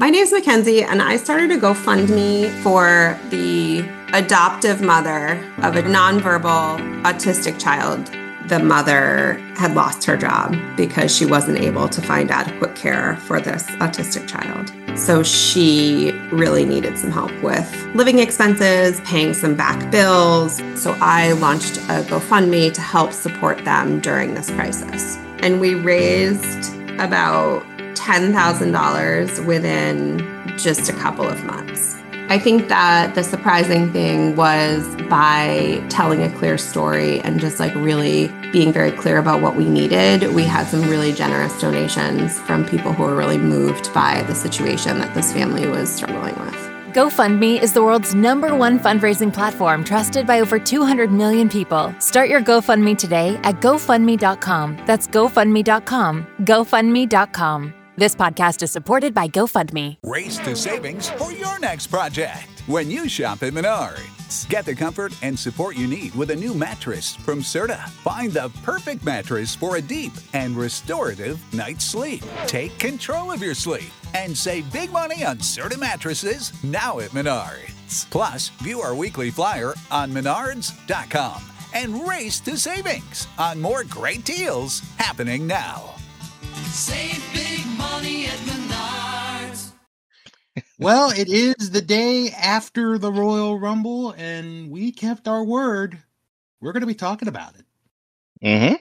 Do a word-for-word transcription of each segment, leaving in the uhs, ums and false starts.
My name's Mackenzie, and I started a GoFundMe for the adoptive mother of a nonverbal autistic child. The mother had lost her job because she wasn't able to find adequate care for this autistic child. So she really needed some help with living expenses, paying some back bills. So I launched a GoFundMe to help support them during this crisis. And we raised about ten thousand dollars within just a couple of months. I think that the surprising thing was by telling a clear story and just like really being very clear about what we needed, we had some really generous donations from people who were really moved by the situation that this family was struggling with. GoFundMe is the world's number one fundraising platform trusted by over two hundred million people. Start your GoFundMe today at GoFundMe dot com. That's GoFundMe dot com. GoFundMe dot com. This podcast is supported by GoFundMe. Race to savings for your next project when you shop at Menards. Get the comfort and support you need with a new mattress from Serta. Find the perfect mattress for a deep and restorative night's sleep. Take control of your sleep and save big money on Serta mattresses now at Menards. Plus, view our weekly flyer on Menards dot com and race to savings on more great deals happening now. Save big money at Menards. Well, it is the day after the Royal Rumble, and we kept our word. We're going to be talking about it. Mm-hmm.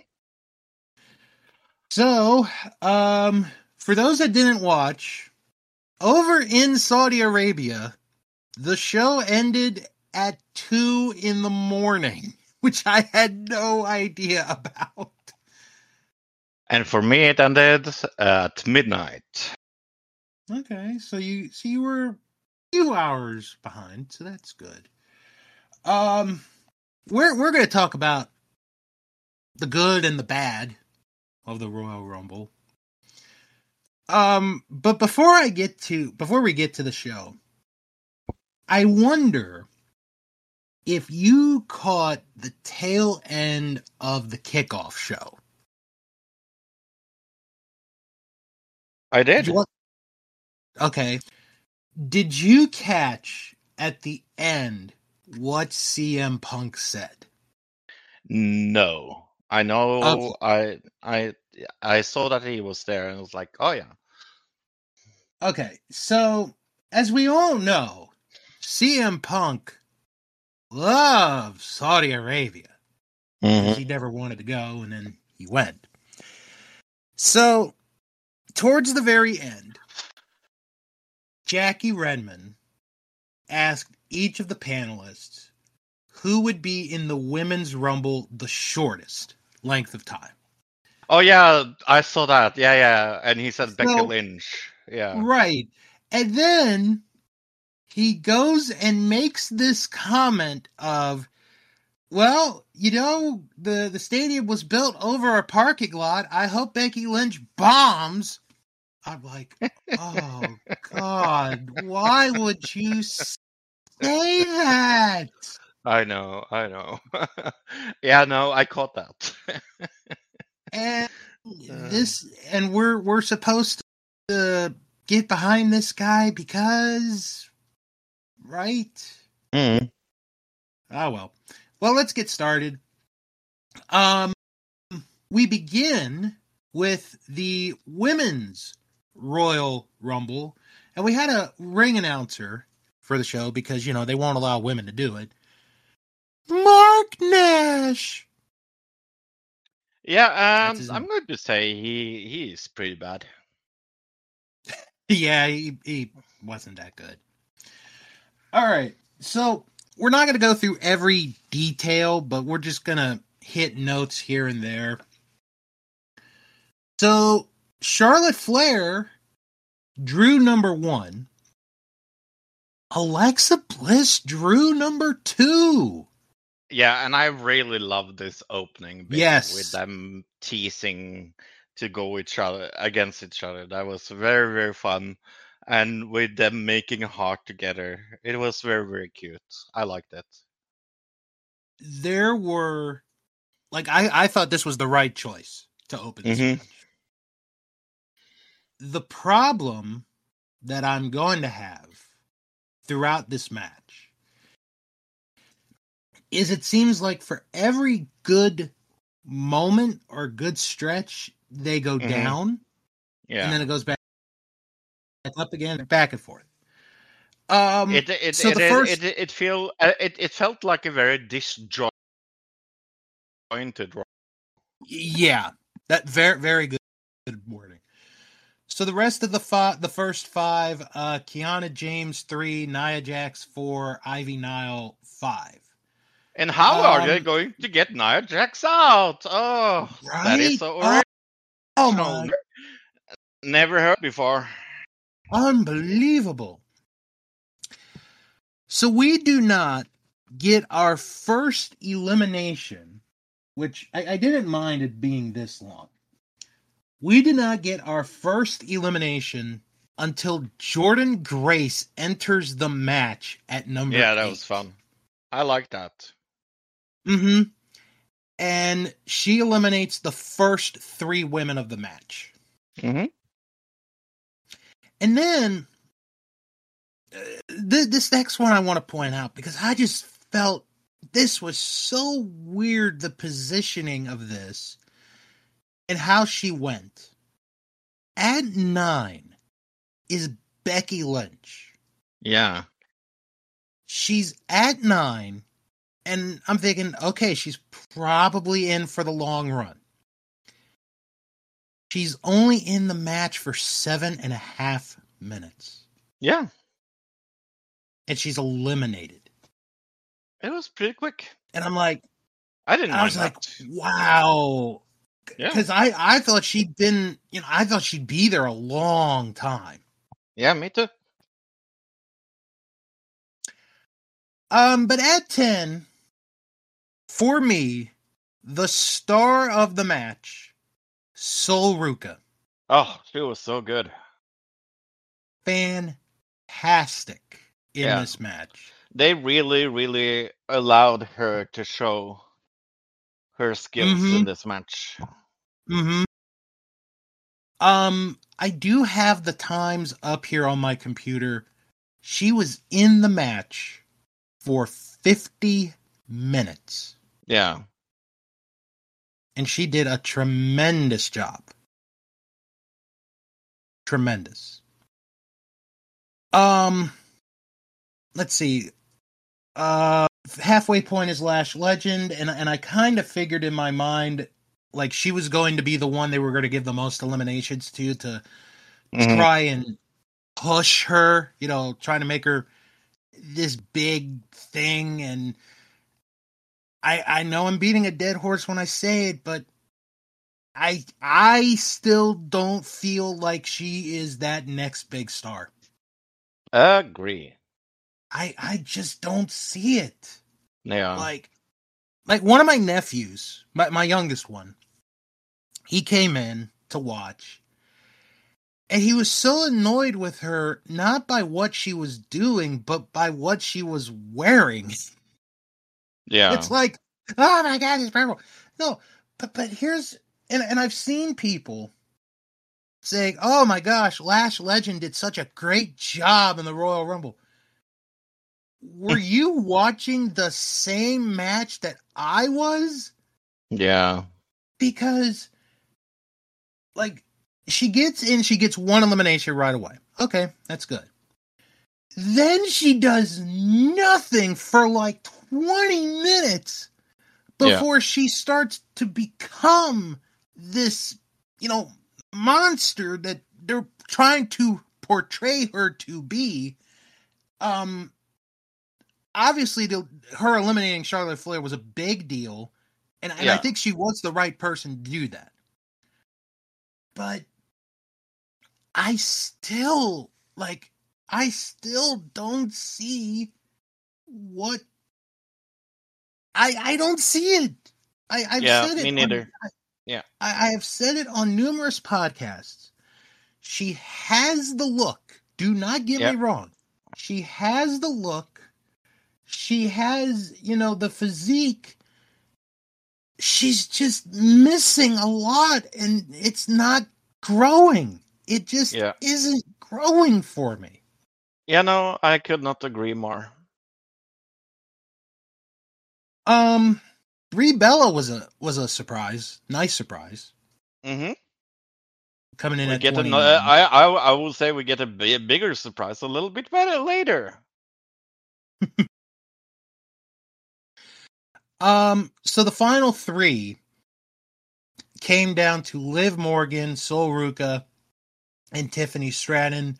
So, um, for those that didn't watch, over in Saudi Arabia, the show ended at two in the morning, which I had no idea about. And for me, it ended at midnight. Okay, so you so you were a few hours behind, so that's good. Um, we're we're going to talk about the good and the bad of the Royal Rumble. Um, but before I get to before we get to the show, I wonder if you caught the tail end of the kickoff show. I did. Did you want- okay. Did you catch at the end what C M Punk said? No. I know Okay. I I I saw that he was there and I was like, oh yeah. Okay, so as we all know, C M Punk loves Saudi Arabia. Mm-hmm. He never wanted to go, and then he went. So, towards the very end, Jackie Redmond asked each of the panelists who would be in the Women's Rumble the shortest length of time. Oh yeah, I saw that. Yeah, yeah. And he said Becky So- Lynch. Yeah. Right. And then he goes and makes this comment of, well, you know, the, the stadium was built over a parking lot. I hope Becky Lynch bombs. I'm like, oh, God, why would you say that? I know, I know. Yeah, no, I caught that. And this, and we're we're supposed to get behind this guy because, right? Mm. Oh well. Well, let's get started. Um, we begin with the women's Royal Rumble, and we had a ring announcer for the show because, you know, they won't allow women to do it. Mark Nash. Yeah, That's um, his I'm name. going to say he he is pretty bad. Yeah, he, he wasn't that good. All right, so we're not going to go through every detail, but we're just going to hit notes here and there. So, Charlotte Flair drew number one. Alexa Bliss drew number two. Yeah, and I really love this opening bit Yes. with them teasing to go each other against each other. That was very, very fun. And with them making a heart together. It was very, very cute. I liked it. There were, like, I, I thought this was the right choice to open this Mhm. match. The problem that I'm going to have throughout this match is it seems like for every good moment or good stretch, they go Mhm. down, Yeah. and then it goes back up again, back and forth. Um, It it so it the it, first, it it feel uh, it it felt like a very disjointed Raw. yeah, that very very good, good wording. So the rest of the five, the first five, uh, Kiana James three, Nia Jax four, Ivy Nile five. And how are they Um, going to get Nia Jax out? Oh, that is right? so Oh, original. oh my, Never heard before. unbelievable. So we do not get our first elimination, which I, I didn't mind it being this long. We did not get our first elimination until Jordan Grace enters the match at number Yeah, that eight. was fun. I like that. Mm-hmm. And she eliminates the first three women of the match. Mm-hmm. And then uh, th- this next one I want to point out because I just felt this was so weird, the positioning of this and how she went. At nine is Becky Lynch. Yeah. She's at nine, and I'm thinking, okay, she's probably in for the long run. She's only in the match for seven and a half minutes. Yeah. And she's eliminated. It was pretty quick. And I'm like, I didn't I mind was like, that. wow. Yeah. Because I, I thought she'd been, you know, I thought she'd be there a long time. Yeah, me too. Um, but at ten, for me, the star of the match, Sol Ruka. Oh, she was so good. Fantastic in Yeah. this match. They really, really allowed her to show her skills Mhm. in this match. Mm-hmm. Um, I do have the times up here on my computer. She was in the match for fifty minutes. Yeah. And she did a tremendous job. Tremendous. Um, let's see. Uh, halfway point is Lash Legend, and and I kind of figured in my mind like she was going to be the one they were going to give the most eliminations to to Mhm. try and push her, you know, trying to make her this big thing. And I I know I'm beating a dead horse when I say it, but I I still don't feel like she is that next big star. Agree. I I just don't see it. Yeah. Like like one of my nephews, my my youngest one, he came in to watch. And he was so annoyed with her, not by what she was doing, but by what she was wearing. Yeah. It's like, oh my God, it's purple. No, but but here's, and, and I've seen people saying, oh my gosh, Lash Legend did such a great job in the Royal Rumble. Were you watching the same match that I was? Yeah. Because, like, she gets in, she gets one elimination right away. Okay, that's good. Then she does nothing for like twenty minutes before yeah. she starts to become this, you know, monster that they're trying to portray her to be. Um, obviously, the, her eliminating Charlotte Flair was a big deal, and, and yeah. I think she was the right person to do that. But I still, like, I still don't see what... I I don't see it. I, I've yeah, said it. me neither. On, I, yeah. I, I have said it on numerous podcasts. She has the look. Do not get yep. me wrong. She has the look. She has, you know, the physique. She's just missing a lot, and it's not growing. It just yeah. isn't growing for me. Yeah, no, I could not agree more. Um, Brie Bella was a was a surprise, nice surprise, Mm-hmm. coming in We at get twenty another. nine. I, I I will say we get a bi- bigger surprise a little bit better later. Um, so the final three came down to Liv Morgan, Sol Ruca, and Tiffany Stratton.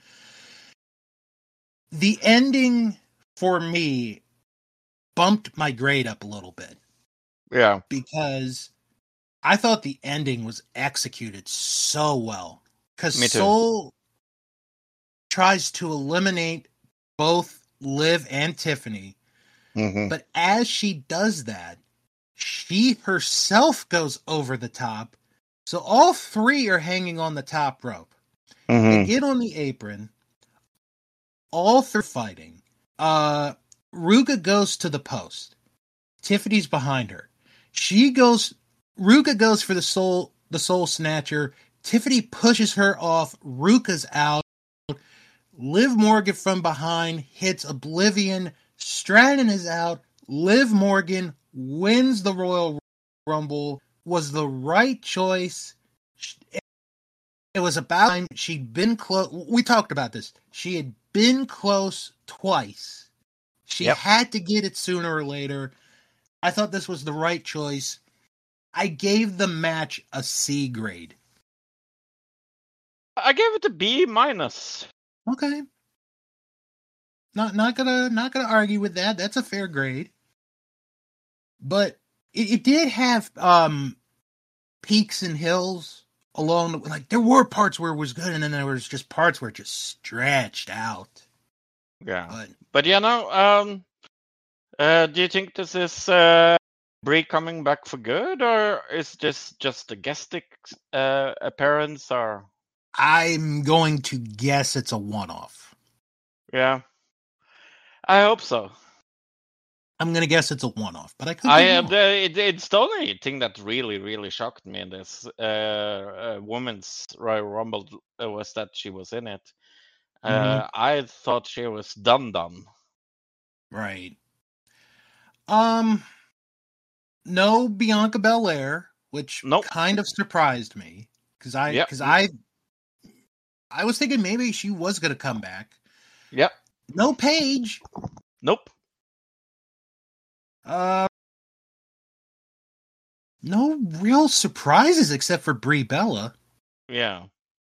The ending for me bumped my grade up a little bit Yeah. because I thought the ending was executed so well. Because Me too. Sol tries to eliminate both Liv and Tiffany, Mm-hmm. but as she does that, she herself goes over the top. So all three are hanging on the top rope. They Mm-hmm. get on the apron. All three fighting. Uh, Ruka goes to the post. Tiffany's behind her. She goes. Ruka goes for the soul, the soul snatcher. Tiffany pushes her off. Ruka's out. Liv Morgan from behind hits Oblivion. Stratton is out. Liv Morgan wins the Royal Rumble. Was the right choice. It was about time. She'd been close. We talked about this. She had been close twice. She Yep. had to get it sooner or later. I thought this was the right choice. I gave the match a C grade. I gave it a B minus. Okay. Not not gonna not gonna argue with that. That's a fair grade. But it, it did have um peaks and hills along the, like there were parts where it was good and then there was just parts where it just stretched out. Yeah. But But yeah, no. Um. Uh. Do you think this is uh Brie coming back for good, or is this just a guest ex- uh, appearance? Or I'm going to guess it's a one-off. yeah, I hope so. I'm going to guess it's a one-off, but I could I be uh, wrong. the, it, it's the only thing that really really shocked me in this uh, uh women's Royal Rumble uh, was that she was in it. Uh, Mhm. I thought she was done done. Right. Um, no Bianca Belair, which Nope. kind of surprised me because I Yep. because I I was thinking maybe she was going to come back. Yep. No Paige. Nope. Uh, no real surprises except for Brie Bella. Yeah.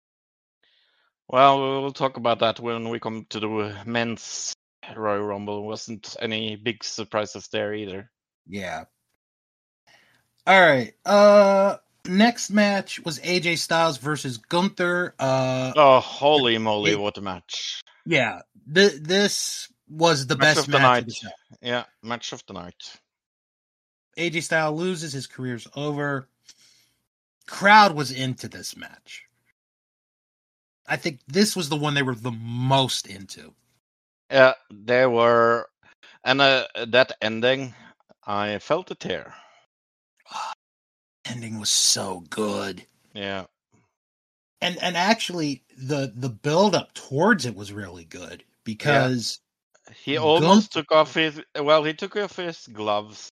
Well, we'll talk about that when we come to the men's Royal Rumble. Wasn't any big surprises there either. Yeah. All right. Uh, next match was A J Styles versus Gunther. Uh, Oh, holy moly, it- what a match. yeah. Th- this was the Match best of the match night. of the show. Yeah, match of the night. A J Styles loses, his career's over. Crowd was into this match. I think this was the one they were the most into. Yeah, they were, and uh, that ending, I felt a tear. Ending was so good. Yeah, And and actually the the build up towards it was really good because he almost took off his. Well, he took off his gloves.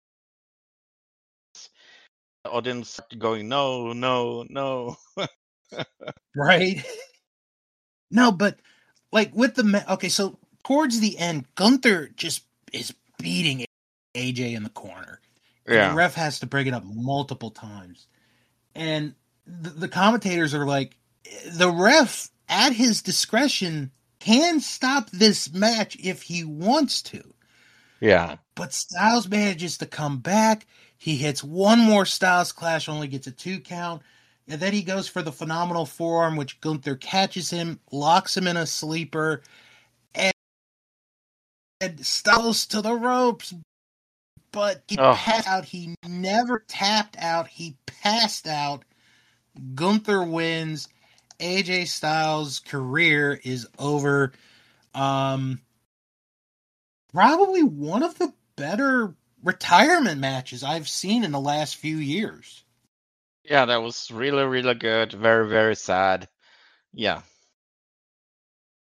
The audience started going, no, no, no. right? No, but like with the ma- okay, so towards the end, Gunther just is beating A J in the corner. And Yeah, the ref has to bring it up multiple times. And the, the commentators are like, the ref, at his discretion, can stop this match if he wants to. yeah, But Styles manages to come back. He hits one more Styles Clash, only gets a two count. And then he goes for the phenomenal forearm, which Gunther catches him, locks him in a sleeper, and, and Styles to the ropes. But he Oh. passed out. He never tapped out. He passed out. Gunther wins. A J Styles' career is over. Um, probably one of the better retirement matches I've seen in the last few years. yeah. That was really, really good. Very, very sad. Yeah,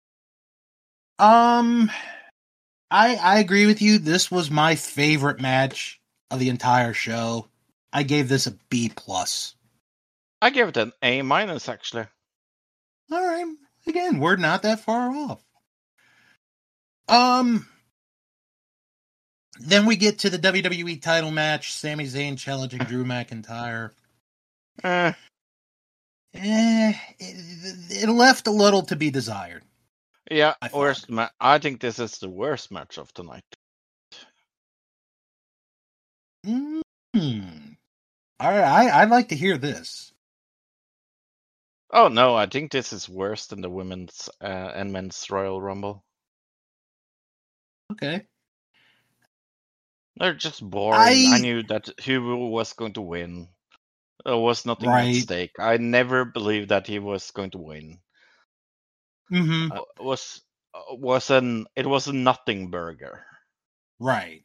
Um, I I agree with you. This was my favorite match of the entire show. I gave this a B plus. I give it an A minus, actually. All right. Again, we're not that far off. Um. Then we get to the W W E title match: Sami Zayn challenging Drew McIntyre. Eh, Eh, it, it left a little to be desired. yeah, I thought. worst ma- I think this is the worst match of the night. Hmm. All right, I, I'd like to hear this. Oh no, I think this is worse than the women's uh, and men's Royal Rumble. Okay. They're just boring. I, I- knew that who was going to win. There was nothing at Right. stake. I never believed that he was going to win. Mm-hmm. Uh, was uh, was an it was a nothing burger. Right.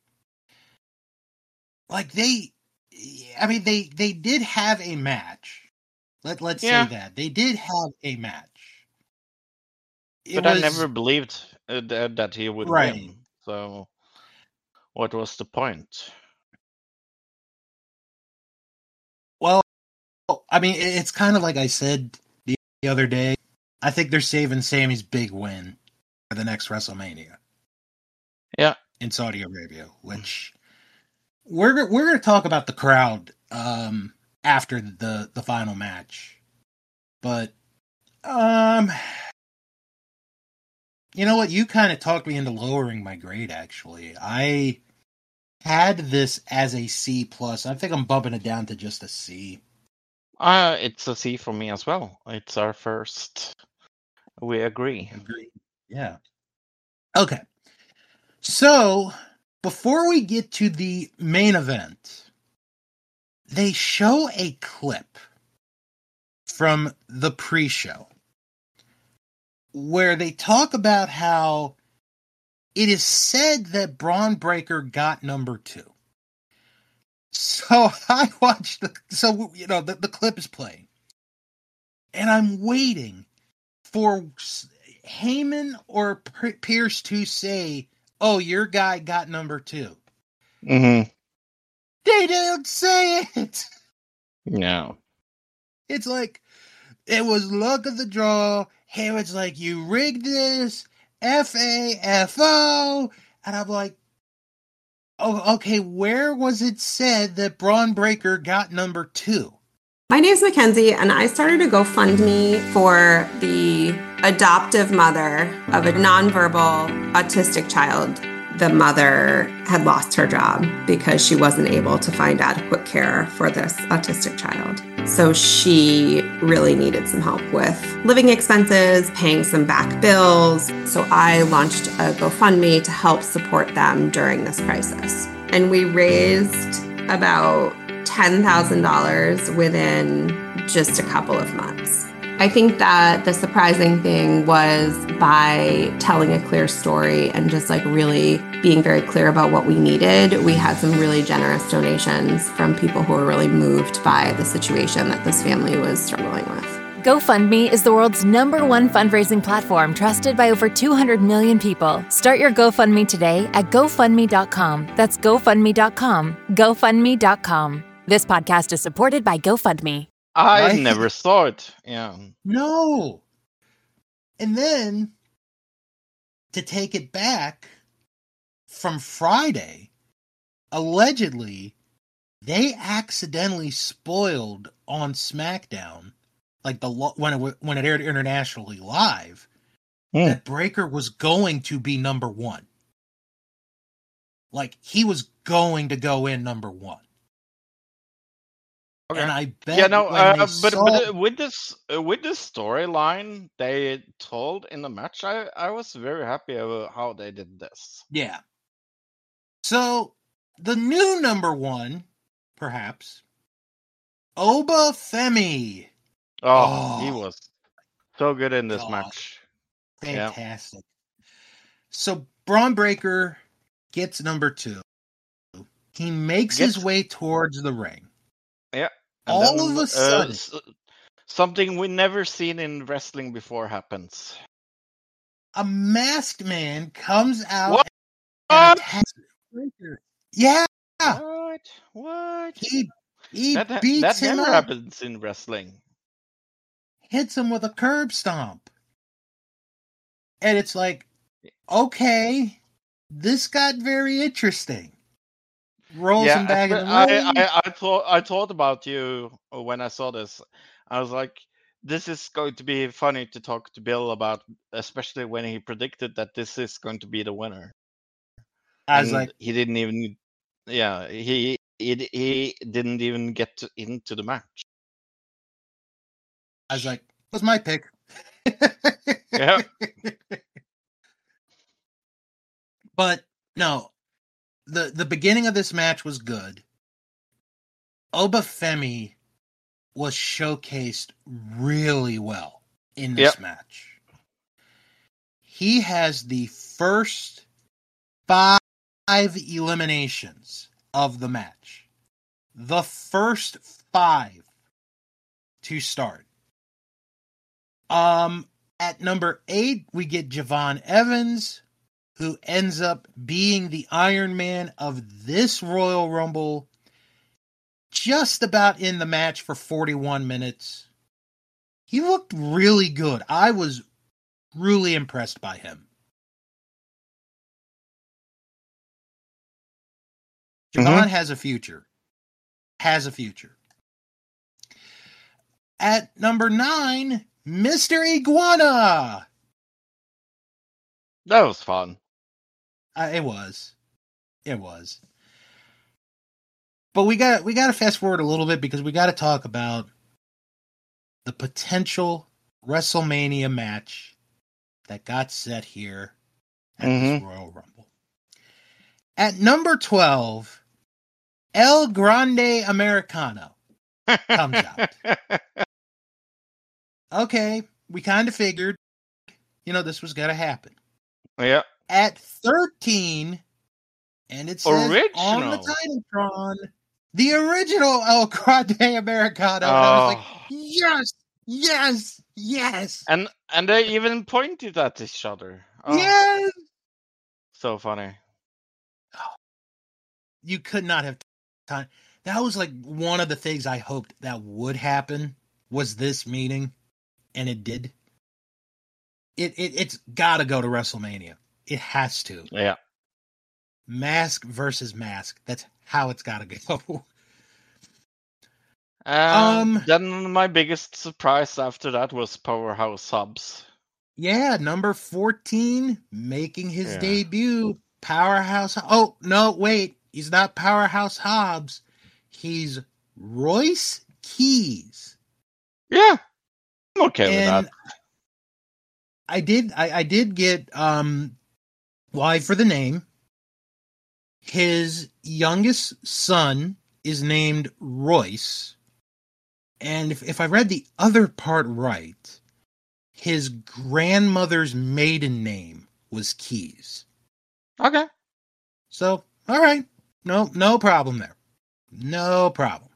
Like they, I mean, they they did have a match. Let let's Yeah. say that they did have a match. It But was, I never believed uh, that, that he would Right. win. So, what was the point? Well, I mean, it- it's kind of like I said the, the other day. I think they're saving Sammy's big win for the next WrestleMania. Yeah. In Saudi Arabia, which we're we're going to talk about the crowd um, after the the final match, but um, you know what? You kind of talked me into lowering my grade. Actually, I had this as a C plus. I think I'm bumping it down to just a C. Uh, it's a C for me as well. It's our first. We agree. Agreed. Yeah. Okay. So, before we get to the main event, they show a clip from the pre-show where they talk about how it is said that Braun Breaker got number two. So I watched the, so, you know, the, the clip is playing. And I'm waiting for Heyman or P- Pierce to say, oh, your guy got number two. Mm-hmm. They don't say it. No. It's like, it was luck of the draw. Heyman's like, you rigged this. F A F O. And I'm like, oh, okay, where was it said that Braun Breaker got number two? My name's Mackenzie, and I started a GoFundMe for the adoptive mother of a nonverbal autistic child. The mother had lost her job because she wasn't able to find adequate care for this autistic child. So she really needed some help with living expenses, paying some back bills. So I launched a GoFundMe to help support them during this crisis. And we raised about ten thousand dollars within just a couple of months. I think that the surprising thing was by telling a clear story and just like really being very clear about what we needed, we had some really generous donations from people who were really moved by the situation that this family was struggling with. GoFundMe is the world's number one fundraising platform trusted by over two hundred million people. Start your GoFundMe today at GoFundMe dot com. That's GoFundMe dot com. GoFundMe dot com. This podcast is supported by GoFundMe. I Right? never saw it. Yeah. No. And then, to take it back from Friday, allegedly, they accidentally spoiled on SmackDown, like the lo- when it w- when it aired internationally live, Hmm. that Breaker was going to be number one. Like he was going to go in number one. Okay. And I bet Yeah, no, when uh, they but saw- but uh, with this uh, with this storyline they told in the match, I I was very happy about how they did this. Yeah. So the new number one, perhaps, Oba Femi. Oh, he Oh, was so good in this God. match. Yeah. Fantastic. So Braun Breaker gets number two. He makes his Gets- way towards the ring. Yeah. All of a uh, sudden- s- something we never seen in wrestling before happens. a masked man comes out What? and attacks Breakker. Yeah, What? What? he he That ha- beats that him never up, happens in wrestling. hits him with a curb stomp, and it's like, okay, this got very interesting. Rolls Yeah, him back in the I, ring. I I thought I thought about you when I saw this. I was like, this is going to be funny to talk to Bill about, especially when he predicted that this is going to be the winner. I was And like, he didn't even, yeah, he he, he didn't even get to, into the match. I was like, was my pick. Yeah. But no, the the beginning of this match was good. Obafemi was showcased really well in this Yep. match. He has the first five eliminations of the match. The first five to start. Um, at number eight, we get Javon Evans, who ends up being the Iron Man of this Royal Rumble, just about in the match for forty-one minutes. He looked really good. I was really impressed by him. Javon Mhm. has a future. Has a future. At number nine, Mister Iguana. That was fun. Uh, it was. It was. But we got we got to fast forward a little bit because we got to talk about the potential WrestleMania match that got set here at this Mhm. Royal Rumble. At number twelve, El Grande Americano comes out. Okay, we kind of figured, you know, this was going to happen. Yeah. At thirteen, and it says on the Original. Titantron, the original El Grande Americano. And I was like, Oh. yes, yes, yes, And and they even pointed at each other. Oh, yes. so funny. You could not have time. That was like one of the things I hoped that would happen was this meeting, and it did. It, it it's got to go to WrestleMania. It has to. Yeah. Mask versus mask. That's how it's got to go. Um, Um, then my biggest surprise after that was Powerhouse Subs. Yeah, number fourteen making his Yeah. debut. Powerhouse. Oh, no, wait. He's not Powerhouse Hobbs. He's Royce Keys. Yeah, I'm okay And with that. I did I, I did get um why for the name. His youngest son is named Royce. And if, if I read the other part right, his grandmother's maiden name was Keys. Okay. So, all right. No, no problem there. No problem.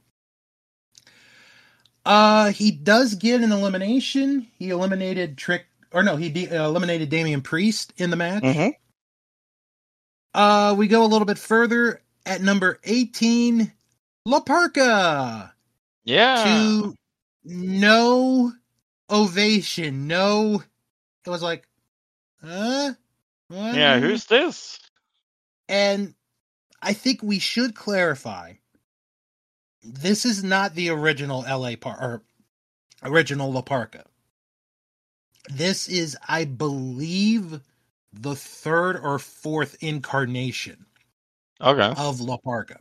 Uh, he does get an elimination. He eliminated Trick, or no, he de- uh, eliminated Damian Priest in the match. Mm-hmm. Uh, we go a little bit further at number eighteen, La Parka. Yeah. To no ovation. No, it was like, huh? What? Yeah, who's this? And I think we should clarify, this is not the original L A Par or original La Parka. This is, I believe, the third or fourth incarnation Okay. of La Parka.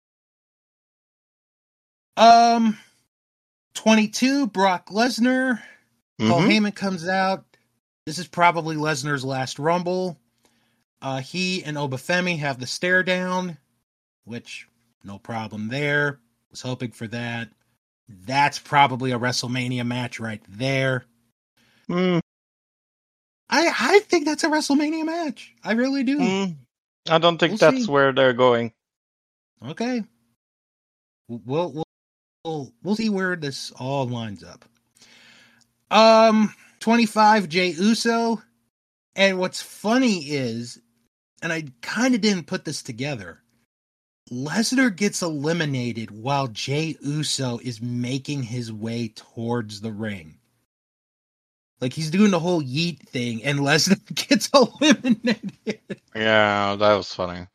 Um, twenty-two, Brock Lesnar. Paul Mhm. Heyman comes out. This is probably Lesnar's last Rumble. Uh, he and Obafemi have the stare down, which no problem there. Was hoping for that. That's probably a WrestleMania match right there. Mm, I I think that's a WrestleMania match. I really do. mm. I don't think We'll that's see. where they're going. Okay. We'll, we'll we'll we'll see where this all lines up. Um, twenty-five, Jey Uso. And what's funny is, and I kind of didn't put this together, Lesnar gets eliminated while Jey Uso is making his way towards the ring. Like, he's doing the whole yeet thing, and Lesnar gets eliminated. Yeah, that was funny.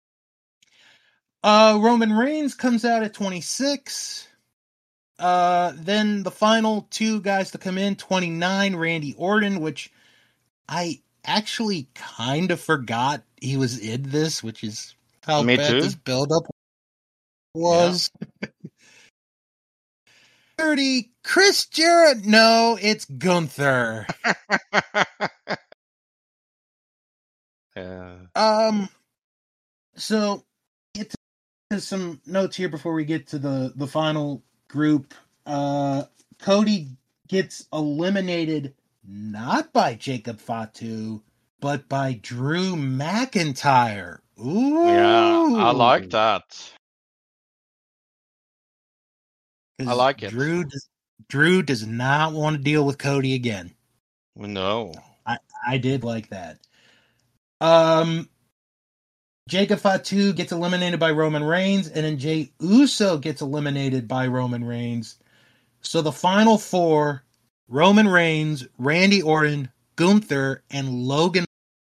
Uh, Roman Reigns comes out at twenty-six. Uh, then the final two guys to come in, twenty-nine, Randy Orton, which I actually kind of forgot he was in this, which is how Me bad too. this build-up was. Yeah. thirty, Chris Jarrett. No, it's Gunther. Yeah. Um, so get to some notes here before we get to the, the final group. Uh, Cody gets eliminated not by Jacob Fatu, but by Drew McIntyre. Ooh. Yeah, I like that. I like it. Drew does, Drew does not want to deal with Cody again. No. I, I did like that. Um, Jacob Fatu gets eliminated by Roman Reigns, and then Jey Uso gets eliminated by Roman Reigns. So the final four, Roman Reigns, Randy Orton, Gunther, and Logan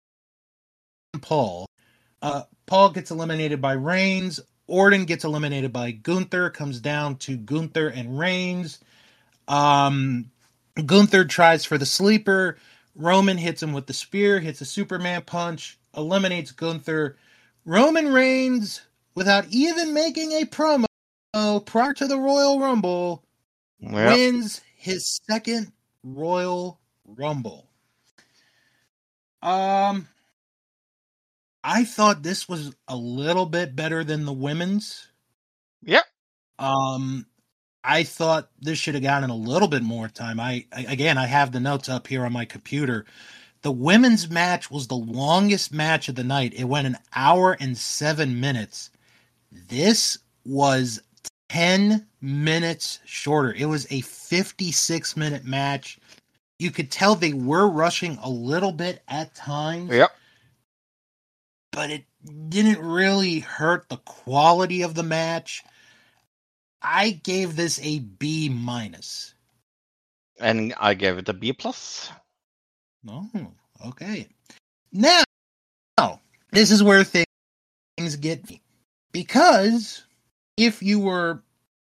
Paul. Uh, Paul gets eliminated by Reigns. Orton gets eliminated by Gunther. Comes down to Gunther and Reigns. Um, Gunther tries for the sleeper. Roman hits him with the spear, hits a Superman punch, eliminates Gunther. Roman Reigns, without even making a promo prior to the Royal Rumble, Yep. wins his second Royal Rumble. Um, I thought this was a little bit better than the women's. Yep. Um, I thought this should have gotten a little bit more time. I, I again, I have the notes up here on my computer. The women's match was the longest match of the night. It went an hour and seven minutes. This was ten minutes shorter. It was a fifty-six minute match. You could tell they were rushing a little bit at times. Yep. But it didn't really hurt the quality of the match. I gave this a B minus. And I gave it a B plus. Oh, okay. Now, this is where things get me. Because if you were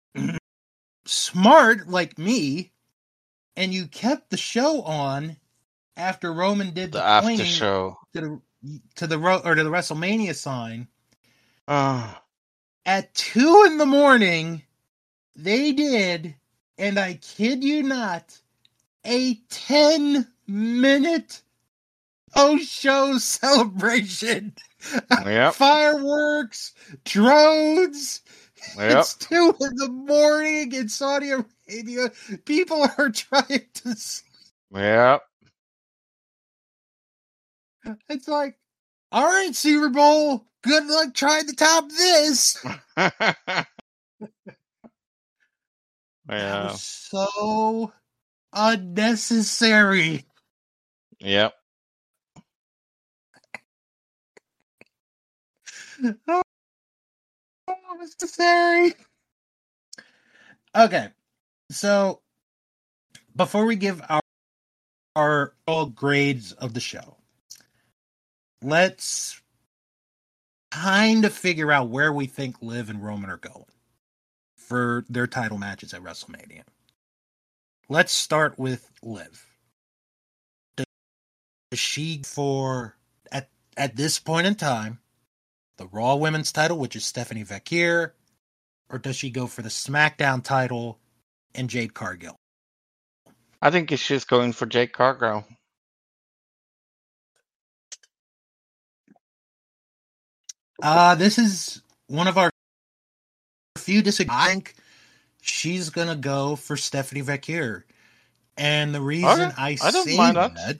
smart like me, and you kept the show on after Roman did the, The after pointing show. to the to the or to the WrestleMania sign, Uh, at two in the morning, they did, and I kid you not, a ten minute post-show celebration. Yep. Fireworks, drones. Yep. It's two in the morning in Saudi Arabia. People are trying to sleep. Yep. It's like, all right, Super Bowl, good luck trying to top this. That Yeah. was so unnecessary. Yep. Oh, necessary. Okay, so before we give our our all grades of the show, let's kind of figure out where we think Liv and Roman are going for their title matches at WrestleMania. Let's start with Liv. Does she, for at at this point in time, the Raw Women's title, which is Stephanie Vacquier, or does she go for the SmackDown title and Jade Cargill? I think she's going for Jade Cargill. Uh, this is one of our few disagreements. I think she's going to go for Stephanie Vacquier. And the reason Okay, I, I don't say mind that, that.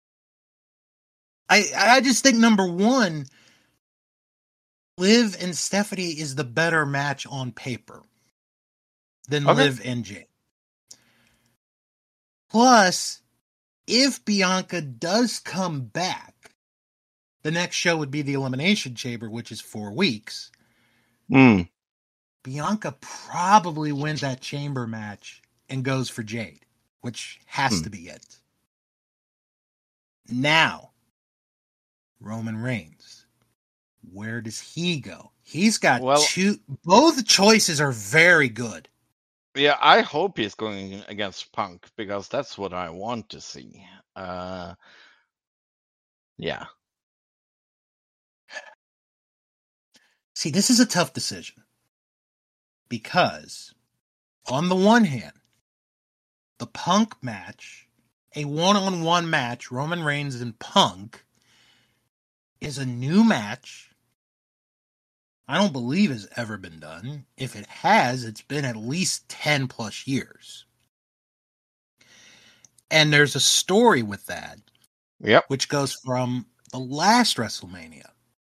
I, I just think, number one, Liv and Stephanie is the better match on paper than Okay. Liv and Jade. Plus, if Bianca does come back, the next show would be the Elimination Chamber, which is four weeks. Mm. Bianca probably wins that chamber match and goes for Jade, which has Hmm. to be it. Now, Roman Reigns. Where does he go? He's got Well- two. Both choices are very good. Yeah, I hope he's going against Punk because that's what I want to see. Uh, yeah. See, this is a tough decision. Because, on the one hand, the Punk match, a one-on-one match, Roman Reigns and Punk, is a new match. I don't believe has ever been done. If it has, it's been at least ten plus years. And there's a story with that, Yep. which goes from the last WrestleMania.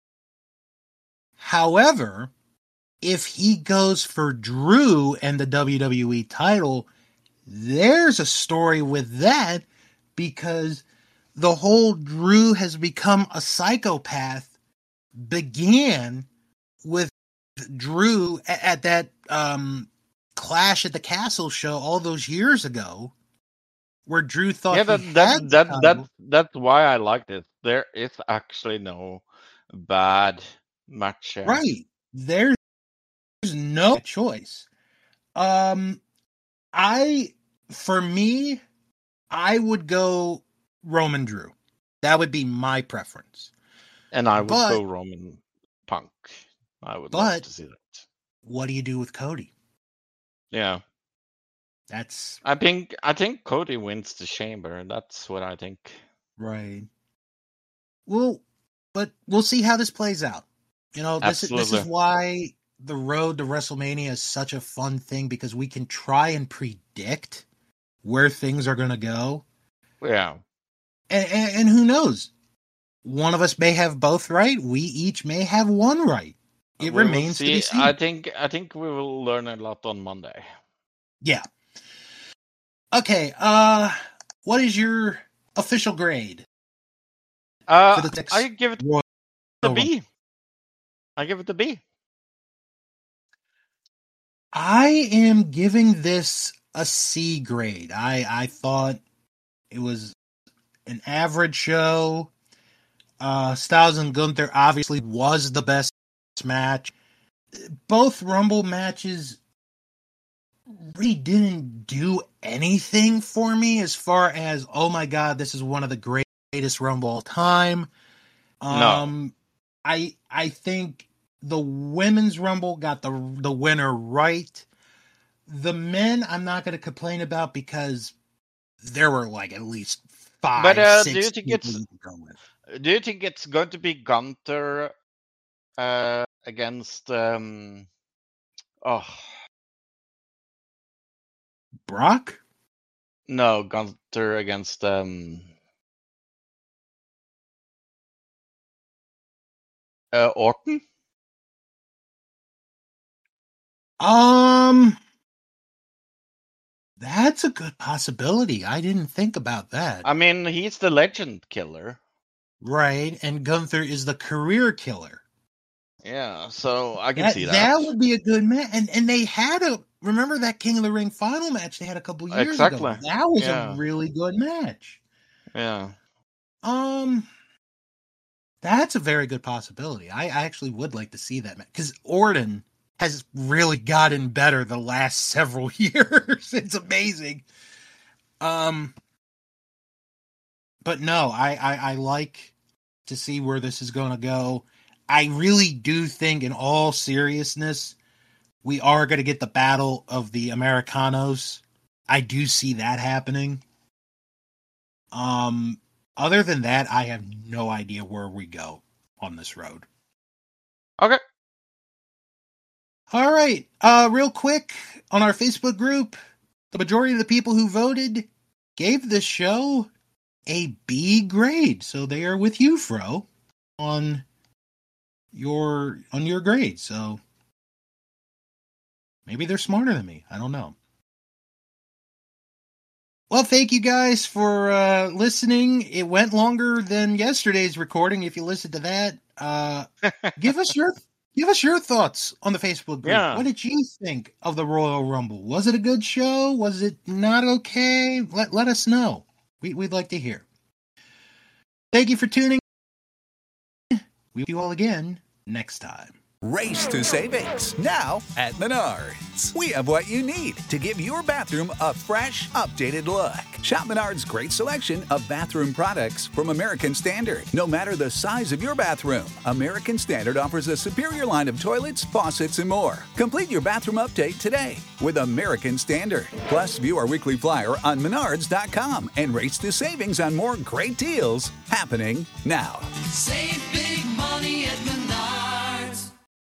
However, if he goes for Drew and the W W E title, there's a story with that because the whole Drew has become a psychopath began with Drew at, at that um, Clash at the Castle show all those years ago, where Drew thought Yeah, that he that had the that title. that that's why I liked it. There is actually no bad match here. Right. There's no choice. Um, I, for me, I would go Roman Drew. That would be my preference. And I would But- go Roman Punk. I would love But- to see that. What do you do with Cody? Yeah. That's I think I think Cody wins the chamber. That's what I think. right. Well, but we'll see how this plays out. You know, this is, this is Absolutely. why the road to WrestleMania is such a fun thing because we can try and predict where things are going to go. Yeah. And, and, and who knows? One of us may have both right. We each may have one right. It We will remains to be see. seen. I think I think we will learn a lot on Monday. Yeah. Okay. Uh, what is your official grade? Uh, For the next I give it Royal a Rumble? B. I give it a B. I am giving this a C grade. I I thought it was an average show. Uh, Styles and Gunther obviously was the best match. Both Rumble matches really didn't do anything for me as far as, oh my god, this is one of the greatest Rumble all time. Um, I I think the women's Rumble got the the winner right. The men, I'm not going to complain about because there were like at least five, But, uh, six do you think people it's- you could go with. Do you think it's going to be Gunter uh, against um oh Brock? no Gunter against um uh, Orton? Um, that's a good possibility. I didn't think about that. I mean, he's the legend killer. Right, and Gunther is the career killer. Yeah, so I can That, see that that. would be a good match. And and they had a remember that King of the Ring final match they had a couple years Exactly. ago. That was Yeah. a really good match. Yeah. Um, that's a very good possibility. I, I actually would like to see that match because Orton has really gotten better the last several years. It's amazing. Um, but no, I, I, I like to see where this is going to go. I really do think, in all seriousness, we are going to get the battle of the Americanos. I do see that happening. Um, other than that, I have no idea where we go on this road. Okay. All right. Uh, real quick, on our Facebook group, the majority of the people who voted gave this show a B grade. So they are with you, Fro, on your on your grade. So maybe they're smarter than me. I don't know. Well, thank you guys for uh, listening. It went longer than yesterday's recording. If you listened to that, uh, give us your give us your thoughts on the Facebook group. Yeah. What did you think of the Royal Rumble? Was it a good show? Was it not okay? Let let us know. We we'd like to hear. Thank you for tuning in. We'll see you all again next time. Race to savings now at Menards. We have what you need to give your bathroom a fresh, updated look. Shop Menards' great selection of bathroom products from American Standard. No matter the size of your bathroom, American Standard offers a superior line of toilets, faucets, and more. Complete your bathroom update today with American Standard. Plus, view our weekly flyer on menards dot com and race to savings on more great deals happening now. Save big